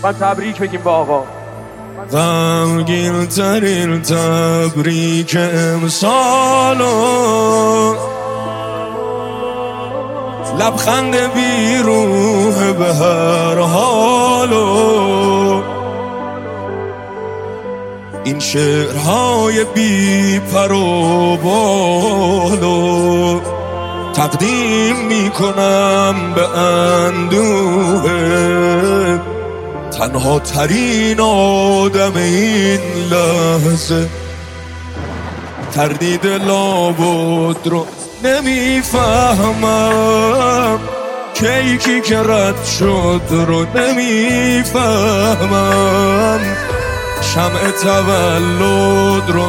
و تبریک بگیم با آقا. غمگین ترین تبریک امسالو، لبخند بیروح به هر حالو، این شعرهای بی پر و بالو تقدیم میکنم به اندوه تنها ترین آدم این لحظه. تردید لابد رو نمیفهمم، کیکی که رد شد رو نمیفهمم، شمع تولد رو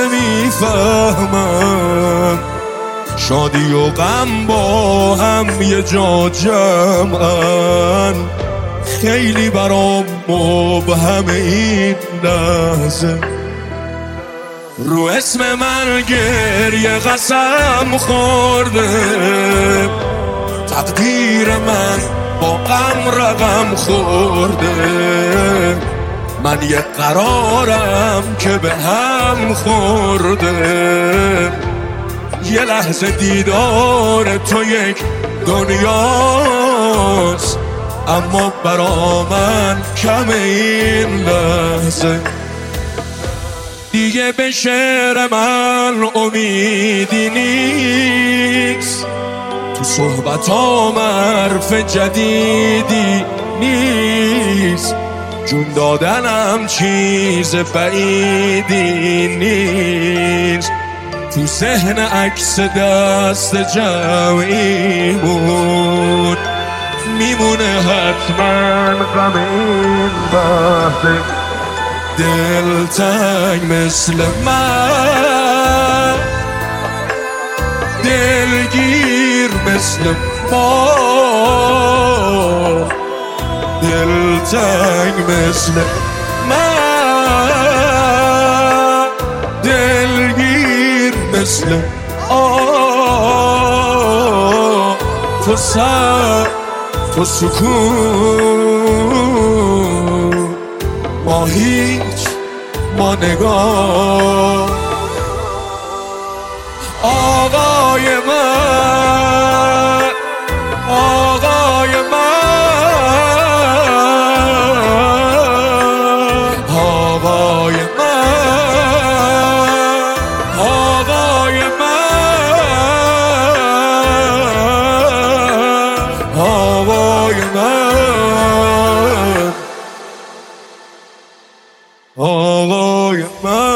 نمیفهمم، شادی و غم با هم یه جا جمعن، خیلی برام مبهم این لحظه. رو اسم من گریه قسم خورده، تقدیر من با غم رقم خورده، من یه قرارم که به هم خورده، یه لحظه دیدار تو یک دنیاست، اما برا من کم این لحظه. دیگه به شعر من امیدی نیست، تو صحبتام حرف جدیدی نیست، جون دادنم چیز بعیدی نیست، تو ذهن عکس دست جمعیمون میمونه حتما غم این بحثه. دلتنگ مثل من، دلگیر مثل ما، دلتنگ مثل من، دلگیر مثل تو سر تو سکون، ما هیچ ما نگاه. آقای من، آقای من، آقای من، آقای من، آقای من، آقای من.